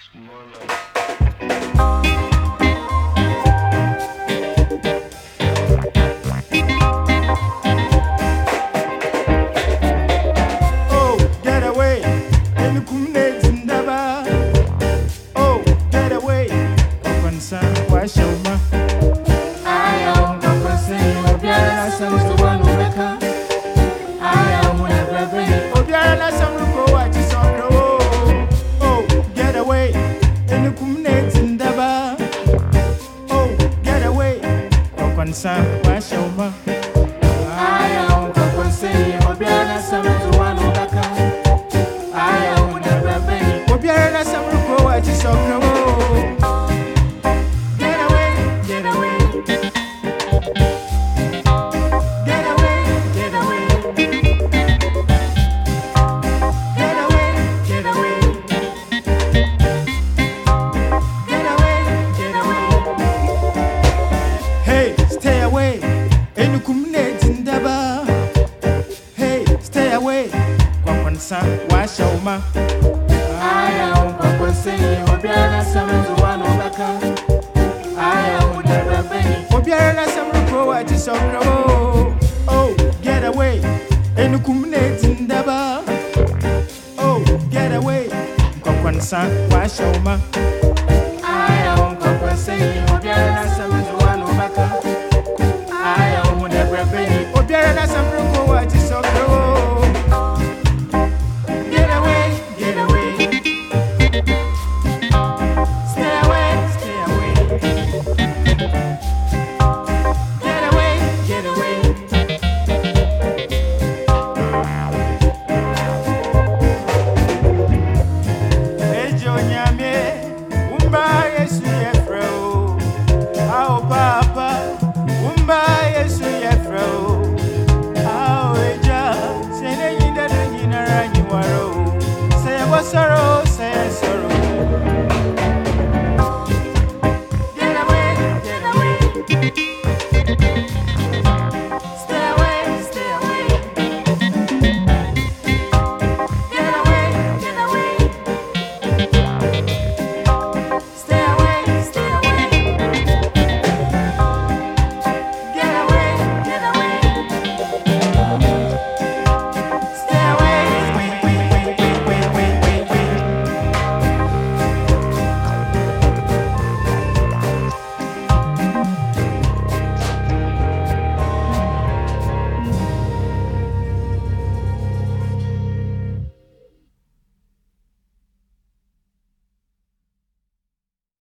Oh, get away. And kumne zindaba. Oh, get away. Open sun, wash your mouth. I am the person who bears some to one Rebecca. I am one of the Obiara some go at his own. Oh, get away. And kumne zindaba. Oh, get away. Open sun, wash your mouth. I am the person who bears some to one Rebecca. I am one of the Obiara some go at his own. Get away, get away. Get away, get away. Get away, get away. Get away, get away. Hey, stay away. Enukumne tindaba. Hey, stay away. Kwakwansa washoma. I am the person who bears some to one Rebecca. I am one of the Obiara some go at his own. Oh, get away. Enukumne tindaba. Oh, get away. Kwakwansa washoma. I am the person who bears some to